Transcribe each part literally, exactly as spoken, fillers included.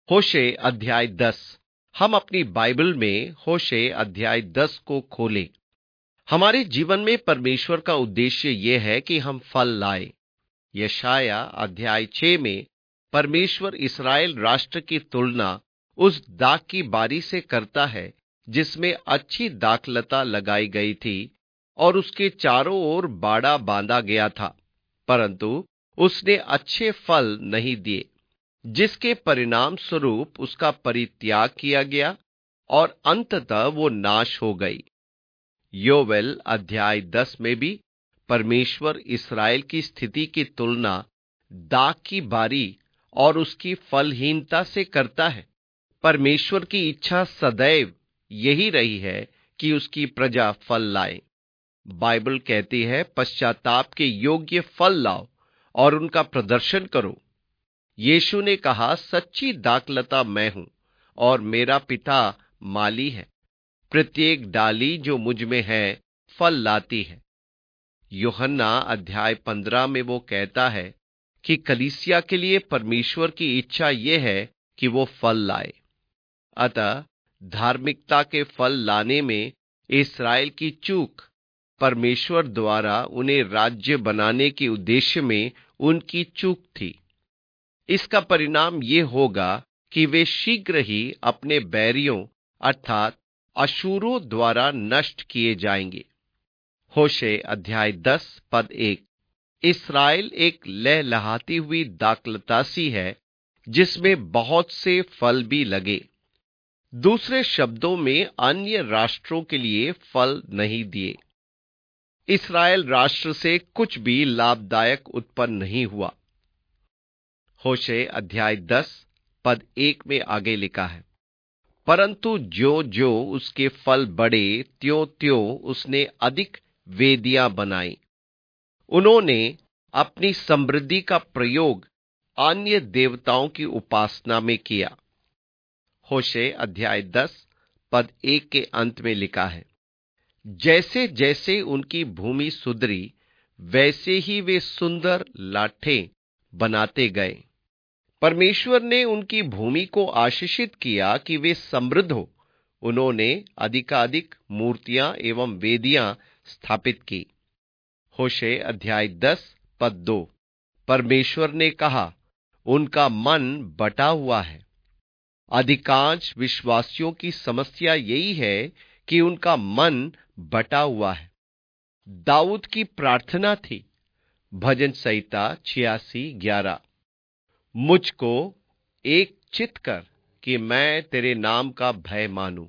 होशे अध्याय दस। हम अपनी बाइबल में होशे अध्याय दस को खोलें। हमारे जीवन में परमेश्वर का उद्देश्य यह है कि हम फल लाएं। यशाया अध्याय छह में परमेश्वर इस्राएल राष्ट्र की तुलना उस दाख की बारी से करता है जिसमें अच्छी दाखलता लगाई गई थी और उसके चारों ओर बाड़ा बांधा गया था, परंतु उसने अच्छे फल नहीं दिए, जिसके परिणाम स्वरूप उसका परित्याग किया गया और अंततः वो नाश हो गई। योवेल अध्याय दस में भी परमेश्वर इस्राएल की स्थिति की तुलना दाख की बारी और उसकी फलहीनता से करता है। परमेश्वर की इच्छा सदैव यही रही है कि उसकी प्रजा फल लाए। बाइबल कहती है, पश्चाताप के योग्य फल लाओ और उनका प्रदर्शन करो। यीशु ने कहा, सच्ची दाखलता मैं हूं और मेरा पिता माली है। प्रत्येक डाली जो मुझ में है फल लाती है। यूहन्ना अध्याय पंद्रह में वो कहता है कि कलीसिया के लिए परमेश्वर की इच्छा यह है कि वो फल लाए। अतः धार्मिकता के फल लाने में इस्राएल की चूक परमेश्वर द्वारा उन्हें राज्य बनाने के उद्देश्य में उनकी चूक थी। इसका परिणाम ये होगा कि वे शीघ्र ही अपने बैरियों अर्थात अशूरों द्वारा नष्ट किए जाएंगे। होशे अध्याय दस पद एक। इस्राएल एक लहलहाती हुई दाखलता सी है जिसमें बहुत से फल भी लगे। दूसरे शब्दों में अन्य राष्ट्रों के लिए फल नहीं दिए। इस्राएल राष्ट्र से कुछ भी लाभदायक उत्पन्न नहीं हुआ। होशे अध्याय दस पद एक में आगे लिखा है, परंतु जो जो उसके फल बढ़े त्यों त्यों उसने अधिक वेदियां बनाई। उन्होंने अपनी समृद्धि का प्रयोग अन्य देवताओं की उपासना में किया। होशे अध्याय दस पद एक के अंत में लिखा है, जैसे जैसे उनकी भूमि सुधरी वैसे ही वे सुंदर लाठें बनाते गए। परमेश्वर ने उनकी भूमि को आशीषित किया कि वे समृद्ध हो। उन्होंने अधिकाधिक मूर्तियां एवं वेदियां स्थापित की। होशे अध्याय दस पद दो। परमेश्वर ने कहा, उनका मन बटा हुआ है। अधिकांश विश्वासियों की समस्या यही है कि उनका मन बटा हुआ है। दाऊद की प्रार्थना थी, भजन संहिता छियासी ग्यारह, मुझको एक चित कर कि मैं तेरे नाम का भय मानूं।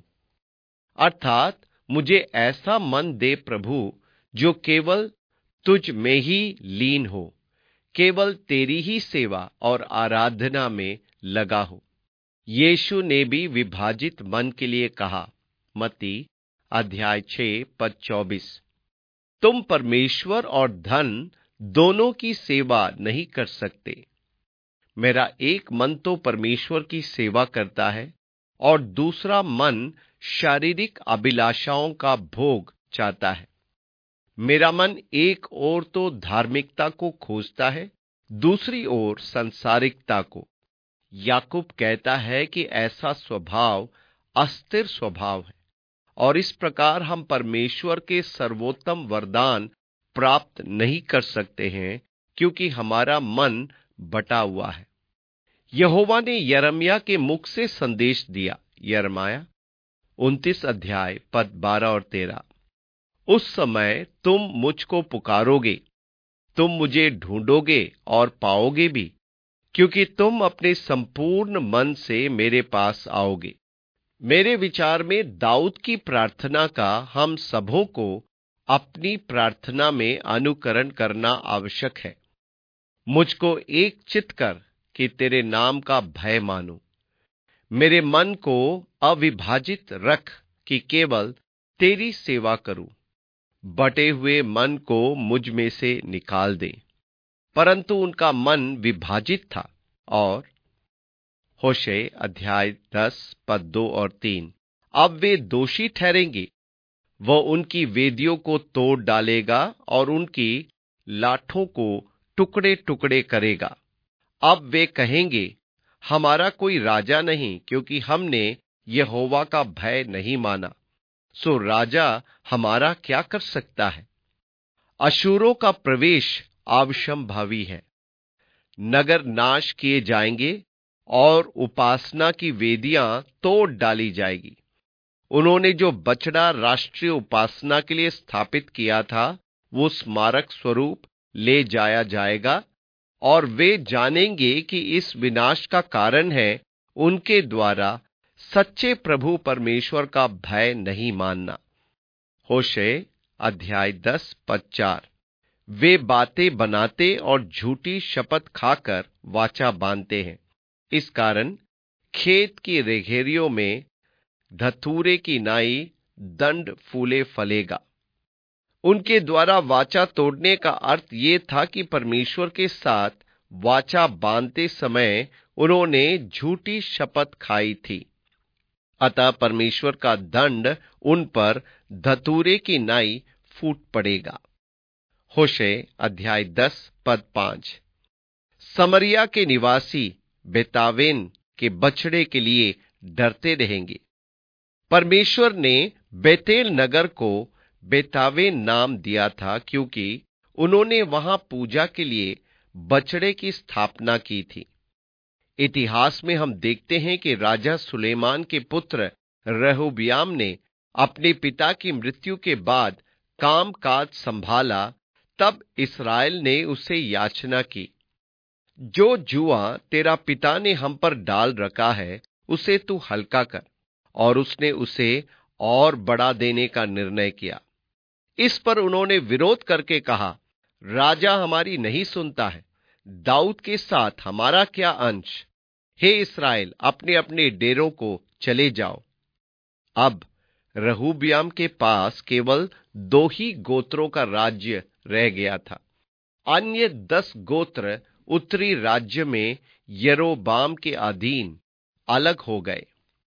अर्थात मुझे ऐसा मन दे प्रभु जो केवल तुझ में ही लीन हो, केवल तेरी ही सेवा और आराधना में लगा हो। यीशु ने भी विभाजित मन के लिए कहा। मत्ती अध्याय छह पद चौबीस, तुम परमेश्वर और धन दोनों की सेवा नहीं कर सकते। मेरा एक मन तो परमेश्वर की सेवा करता है और दूसरा मन शारीरिक अभिलाषाओं का भोग चाहता है। मेरा मन एक ओर तो धार्मिकता को खोजता है, दूसरी ओर संसारिकता को। याकूब कहता है कि ऐसा स्वभाव अस्थिर स्वभाव है और इस प्रकार हम परमेश्वर के सर्वोत्तम वरदान प्राप्त नहीं कर सकते हैं क्योंकि हमारा मन बटा हुआ है। यहोवा ने यिर्मयाह के मुख से संदेश दिया। यिर्मयाह उनतीस अध्याय पद बारह और तेरह, उस समय तुम मुझको पुकारोगे, तुम मुझे ढूंढोगे और पाओगे भी, क्योंकि तुम अपने संपूर्ण मन से मेरे पास आओगे। मेरे विचार में दाऊद की प्रार्थना का हम सबों को अपनी प्रार्थना में अनुकरण करना आवश्यक है। मुझको एक चित कर कि तेरे नाम का भय मानूं। मेरे मन को अविभाजित रख कि केवल तेरी सेवा करूं। बटे हुए मन को मुझ में से निकाल दे। परंतु उनका मन विभाजित था। और होशे अध्याय दस पद दो और तीन, अब वे दोषी ठहरेंगे। वह उनकी वेदियों को तोड़ डालेगा और उनकी लाठों को टुकड़े टुकड़े करेगा। अब वे कहेंगे, हमारा कोई राजा नहीं, क्योंकि हमने यहोवा का भय नहीं माना। सो राजा हमारा क्या कर सकता है? अशूरों का प्रवेश आवश्यंभावी है। नगर नाश किए जाएंगे और उपासना की वेदियां तोड़ डाली जाएगी। उन्होंने जो बछड़ा राष्ट्रीय उपासना के लिए स्थापित किया था, वो स्मारक स्वरूप ले जाया जाएगा, और वे जानेंगे कि इस विनाश का कारण है उनके द्वारा सच्चे प्रभु परमेश्वर का भय नहीं मानना। होशे अध्याय दस पद चार। वे बातें बनाते और झूठी शपथ खाकर वाचा बांधते हैं। इस कारण खेत की रेघेरियों में धतूरे की नाई दंड फूले फलेगा। उनके द्वारा वाचा तोड़ने का अर्थ ये था कि परमेश्वर के साथ वाचा बांधते समय उन्होंने झूठी शपथ खाई थी। अतः परमेश्वर का दंड उन पर धतूरे की नाई फूट पड़ेगा। होशे अध्याय दस पद पांच। समरिया के निवासी बेतावेन के बछड़े के लिए डरते रहेंगे। परमेश्वर ने बेतेल नगर को बेतावेन नाम दिया था, क्योंकि उन्होंने वहां पूजा के लिए बछड़े की स्थापना की थी। इतिहास में हम देखते हैं कि राजा सुलेमान के पुत्र रेहब्याम ने अपने पिता की मृत्यु के बाद काम काज संभाला। तब इस्राएल ने उसे याचना की, जो जुआ तेरा पिता ने हम पर डाल रखा है, उसे तू हल्का कर। और उसने उसे और बढ़ा देने का निर्णय किया। इस पर उन्होंने विरोध करके कहा, राजा हमारी नहीं सुनता है, दाऊद के साथ हमारा क्या अंश? हे इस्राएल, अपने अपने डेरों को चले जाओ। अब रेहब्याम के पास केवल दो ही गोत्रों का राज्य रह गया था। अन्य दस गोत्र उत्तरी राज्य में यरोबाम के अधीन अलग हो गए।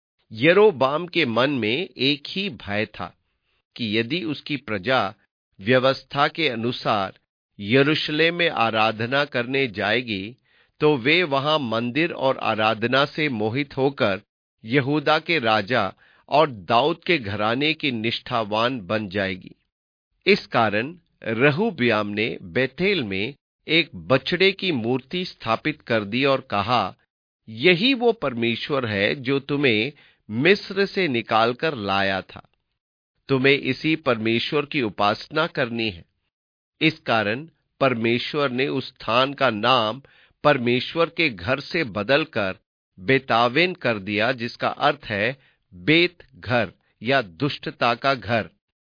यरोबाम के मन में एक ही भय था कि यदि उसकी प्रजा व्यवस्था के अनुसार यरूशलेम में आराधना करने जाएगी, तो वे वहां मंदिर और आराधना से मोहित होकर यहूदा के राजा और दाऊद के घराने की निष्ठावान बन जाएगी। इस कारण रेहब्याम ने बेतेल में एक बछड़े की मूर्ति स्थापित कर दी और कहा, यही वो परमेश्वर है जो तुम्हें मिस्र से निकालकर लाया था। तुम्हें इसी परमेश्वर की उपासना करनी है। इस कारण परमेश्वर ने उस स्थान का नाम परमेश्वर के घर से बदलकर बेतावेन कर दिया, जिसका अर्थ है बेत घर या दुष्टता का घर।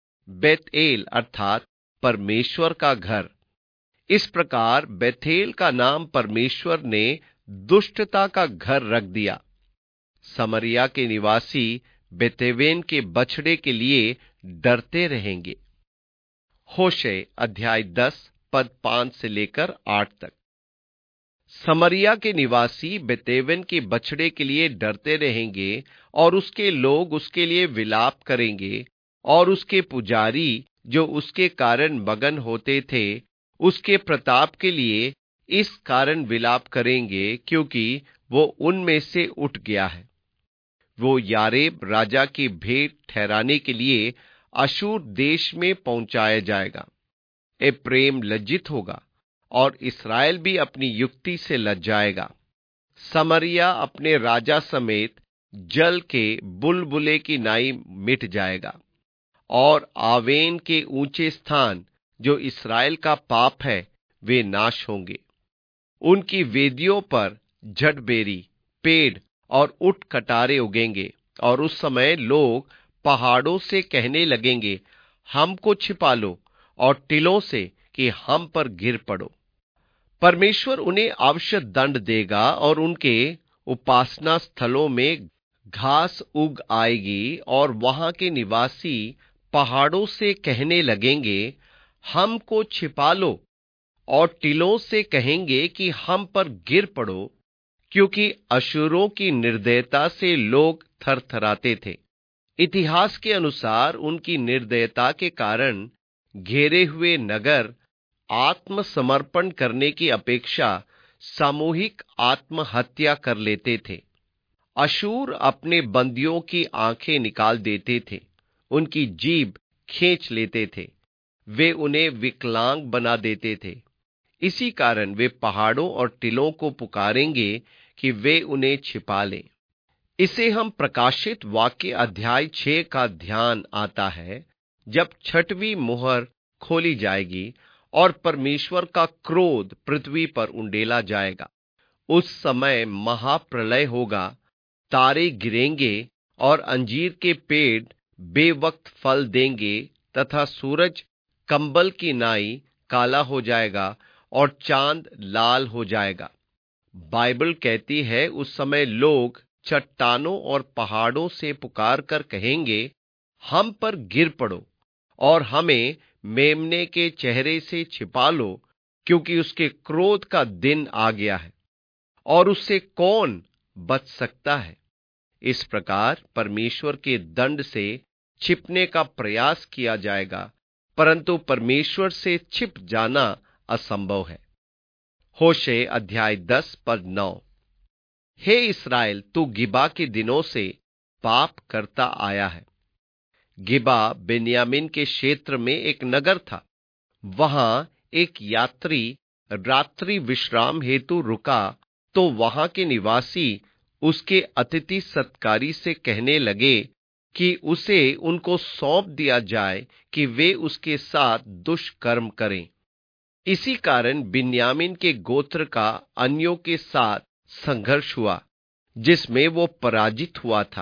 बेतएल अर्थात परमेश्वर का घर। इस प्रकार बेथेल का नाम परमेश्वर ने दुष्टता का घर रख दिया। समरिया के निवासी बेतेवेन के बछड़े के लिए डरते रहेंगे। होशे अध्याय दस पद पांच से लेकर आठ तक। समरिया के निवासी बेतेवेन के बछड़े के लिए डरते रहेंगे, और उसके लोग उसके लिए विलाप करेंगे, और उसके पुजारी जो उसके कारण मगन होते थे, उसके प्रताप के लिए इस कारण विलाप करेंगे, क्योंकि वो उनमें से उठ गया है। वो यारेब राजा की भेंट ठहराने के लिए अशूर देश में पहुंचाया जाएगा। एप्रेम लज्जित होगा और इस्राएल भी अपनी युक्ति से लज्जाएगा। समरिया अपने राजा समेत जल के बुलबुले की नाई मिट जाएगा, और आवेन के ऊंचे स्थान जो इस्राएल का पाप है, वे नाश होंगे। उनकी वेदियों पर झटबेरी, पेड़ और उट कटारे उगेंगे, और उस समय लोग पहाड़ों से कहने लगेंगे, हमको छिपा लो, और टिलों से कि हम पर गिर पड़ो। परमेश्वर उन्हें अवश्य दंड देगा, और उनके उपासना स्थलों में घास उग आएगी, और वहां के निवासी पहाड़ों से कहने लगेंगे, हमको छिपा लो, और टिलों से कहेंगे कि हम पर गिर पड़ो, क्योंकि अशूरों की निर्दयता से लोग थरथराते थे। इतिहास के अनुसार उनकी निर्दयता के कारण घेरे हुए नगर आत्मसमर्पण करने की अपेक्षा सामूहिक आत्महत्या कर लेते थे। अशूर अपने बंदियों की आंखें निकाल देते थे, उनकी जीभ खींच लेते थे, वे उन्हें विकलांग बना देते थे। इसी कारण वे पहाड़ों और टिलों को पुकारेंगे कि वे उन्हें छिपा लें। इसे हम प्रकाशित वाक्य अध्याय छह का ध्यान आता है, जब छठवीं मुहर खोली जाएगी और परमेश्वर का क्रोध पृथ्वी पर उंडेला जाएगा। उस समय महाप्रलय होगा, तारे गिरेंगे और अंजीर के पेड़ बेवक्त फल देंगे तथा सूरज कंबल की नाई काला हो जाएगा और चांद लाल हो जाएगा। बाइबल कहती है उस समय लोग चट्टानों और पहाड़ों से पुकार कर कहेंगे, हम पर गिर पड़ो और हमें मेमने के चेहरे से छिपा लो, क्योंकि उसके क्रोध का दिन आ गया है और उससे कौन बच सकता है। इस प्रकार परमेश्वर के दंड से छिपने का प्रयास किया जाएगा, परंतु परमेश्वर से छिप जाना असंभव है। होशे अध्याय दस पद नौ। हे इस्राएल, तू गिबा के दिनों से पाप करता आया है। गिबा बेन्यामीन के क्षेत्र में एक नगर था। वहां एक यात्री रात्रि विश्राम हेतु रुका, तो वहां के निवासी उसके अतिथि सत्कारी से कहने लगे कि उसे उनको सौंप दिया जाए कि वे उसके साथ दुष्कर्म करें। इसी कारण बिन्यामीन के गोत्र का अन्यों के साथ संघर्ष हुआ, जिसमें वो पराजित हुआ था।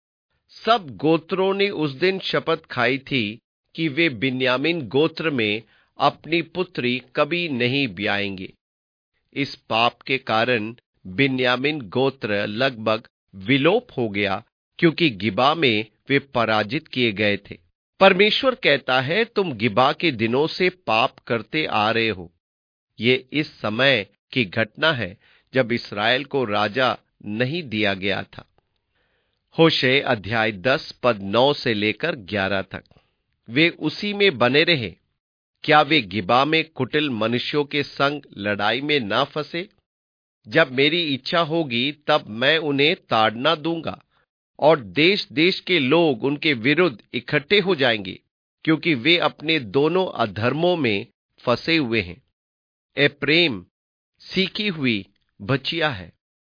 सब गोत्रों ने उस दिन शपथ खाई थी कि वे बिन्यामीन गोत्र में अपनी पुत्री कभी नहीं ब्याएंगे। इस पाप के कारण बिन्यामीन गोत्र लगभग विलोप हो गया, क्योंकि गिबा में वे पराजित किए गए थे। परमेश्वर कहता है, तुम गिबा के दिनों से पाप करते आ रहे हो। ये इस समय की घटना है जब इस्राएल को राजा नहीं दिया गया था। होशे अध्याय दस पद नौ से लेकर ग्यारह तक। वे उसी में बने रहे। क्या वे गिबा में कुटिल मनुष्यों के संग लड़ाई में ना फंसे? जब मेरी इच्छा होगी तब मैं उन्हें ताड़ना दूंगा और देश देश के लोग उनके विरुद्ध इकट्ठे हो जाएंगे, क्योंकि वे अपने दोनों अधर्मों में फंसे हुए हैं। एप्रेम सीखी हुई बचिया है,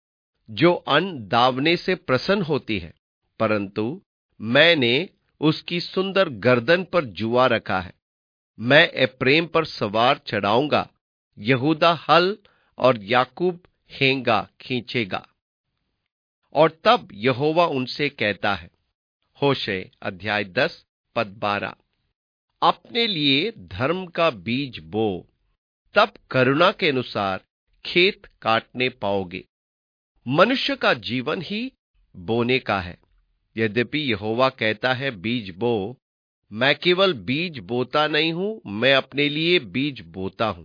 जो अन्न दावने से प्रसन्न होती है, परंतु मैंने उसकी सुंदर गर्दन पर जुआ रखा है। मैं एप्रेम पर सवार चढ़ाऊंगा, यहूदा हल और याकूब हेंगा खींचेगा। और तब यहोवा उनसे कहता है, होशे अध्याय दस पद बारह, अपने लिए धर्म का बीज बो, तब करुणा के अनुसार खेत काटने पाओगे। मनुष्य का जीवन ही बोने का है। यद्यपि यहोवा कहता है बीज बो, मैं केवल बीज बोता नहीं हूं, मैं अपने लिए बीज बोता हूं।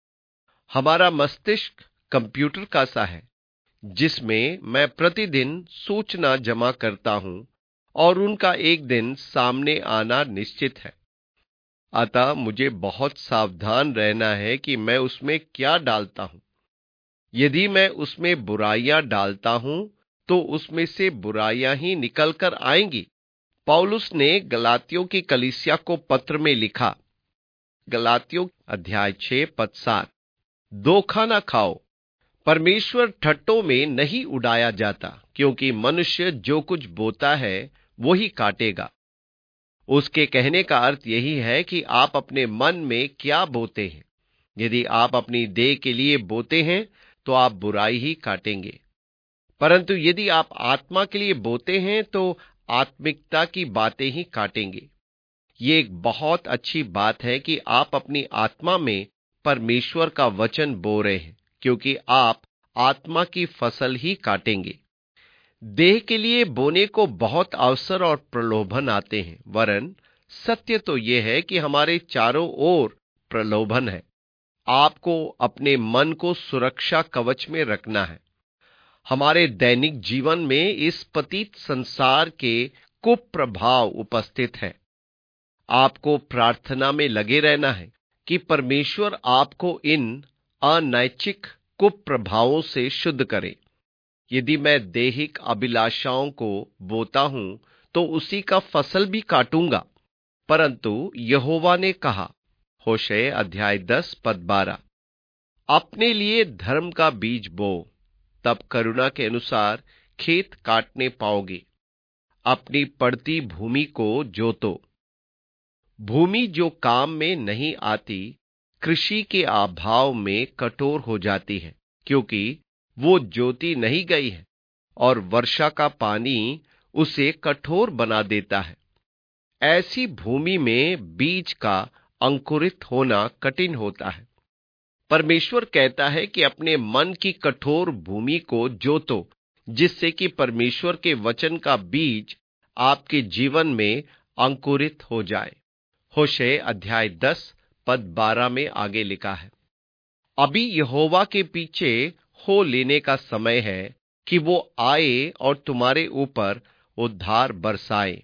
हमारा मस्तिष्क कंप्यूटर का सा है, जिसमें मैं प्रतिदिन सूचना जमा करता हूं और उनका एक दिन सामने आना निश्चित है। अतः मुझे बहुत सावधान रहना है कि मैं उसमें क्या डालता हूं। यदि मैं उसमें बुराइयां डालता हूं तो उसमें से बुराइयां ही निकल कर आएंगी। पौलुस ने गलातियों की कलीसिया को पत्र में लिखा, गलातियों अध्याय छह पद सात, धोखा न खाओ, परमेश्वर ठट्टों में नहीं उड़ाया जाता, क्योंकि मनुष्य जो कुछ बोता है वो ही काटेगा। उसके कहने का अर्थ यही है कि आप अपने मन में क्या बोते हैं। यदि आप अपनी देह के लिए बोते हैं तो आप बुराई ही काटेंगे, परंतु यदि आप आत्मा के लिए बोते हैं तो आत्मिकता की बातें ही काटेंगे। ये एक बहुत अच्छी बात है कि आप अपनी आत्मा में परमेश्वर का वचन बो रहे हैं, क्योंकि आप आत्मा की फसल ही काटेंगे। देह के लिए बोने को बहुत अवसर और प्रलोभन आते हैं, वरन सत्य तो यह है कि हमारे चारों ओर प्रलोभन है। आपको अपने मन को सुरक्षा कवच में रखना है। हमारे दैनिक जीवन में इस पतित संसार के कुप्रभाव उपस्थित है। आपको प्रार्थना में लगे रहना है कि परमेश्वर आपको इन अनैतिक कुप्रभावों से शुद्ध करे। यदि मैं दैहिक अभिलाषाओं को बोता हूं तो उसी का फसल भी काटूंगा। परंतु यहोवा ने कहा, होशे अध्याय दस पद बारह, अपने लिए धर्म का बीज बो, तब करुणा के अनुसार खेत काटने पाओगे। अपनी पड़ती भूमि को जोतो। भूमि जो काम में नहीं आती, कृषि के अभाव में कठोर हो जाती है, क्योंकि वो जोती नहीं गई है और वर्षा का पानी उसे कठोर बना देता है। ऐसी भूमि में बीज का अंकुरित होना कठिन होता है। परमेश्वर कहता है कि अपने मन की कठोर भूमि को जोतो, जिससे कि परमेश्वर के वचन का बीज आपके जीवन में अंकुरित हो जाए। होशे अध्याय दस पद बारह में आगे लिखा है, अभी यहोवा के पीछे हो लेने का समय है कि वो आए और तुम्हारे ऊपर उद्धार बरसाए।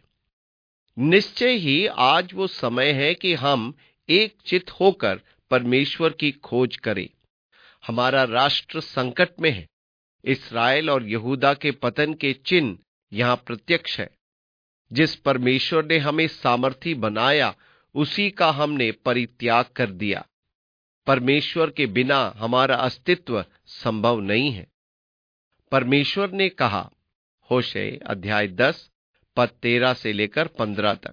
निश्चय ही आज वो समय है कि हम एक चित होकर परमेश्वर की खोज करें। हमारा राष्ट्र संकट में है। इस्राएल और यहूदा के पतन के चिन्ह यहां प्रत्यक्ष है। जिस परमेश्वर ने हमें सामर्थी बनाया, उसी का हमने परित्याग कर दिया। परमेश्वर के बिना हमारा अस्तित्व संभव नहीं है। परमेश्वर ने कहा, होशे अध्याय दस पद तेरह से लेकर पंद्रह तक,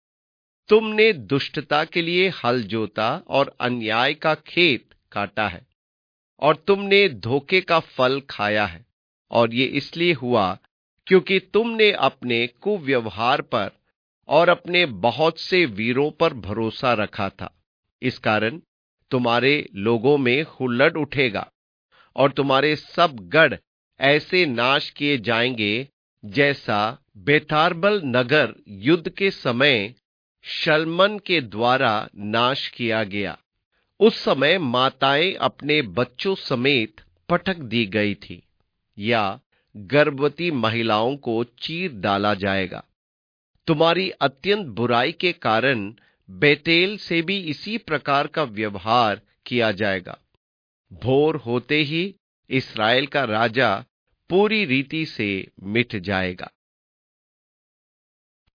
तुमने दुष्टता के लिए हल जोता और अन्याय का खेत काटा है, और तुमने धोखे का फल खाया है, और ये इसलिए हुआ क्योंकि तुमने अपने कुव्यवहार पर और अपने बहुत से वीरों पर भरोसा रखा था। इस कारण तुम्हारे लोगों में हुल्लड़ उठेगा और तुम्हारे सब गढ़ ऐसे नाश किए जाएंगे जैसा बेतारबल नगर युद्ध के समय शल्मन के द्वारा नाश किया गया। उस समय माताएं अपने बच्चों समेत पटक दी गई थी, या गर्भवती महिलाओं को चीर डाला जाएगा। तुम्हारी अत्यंत बुराई के कारण बेतेल से भी इसी प्रकार का व्यवहार किया जाएगा। भोर होते ही इस्राएल का राजा पूरी रीति से मिट जाएगा।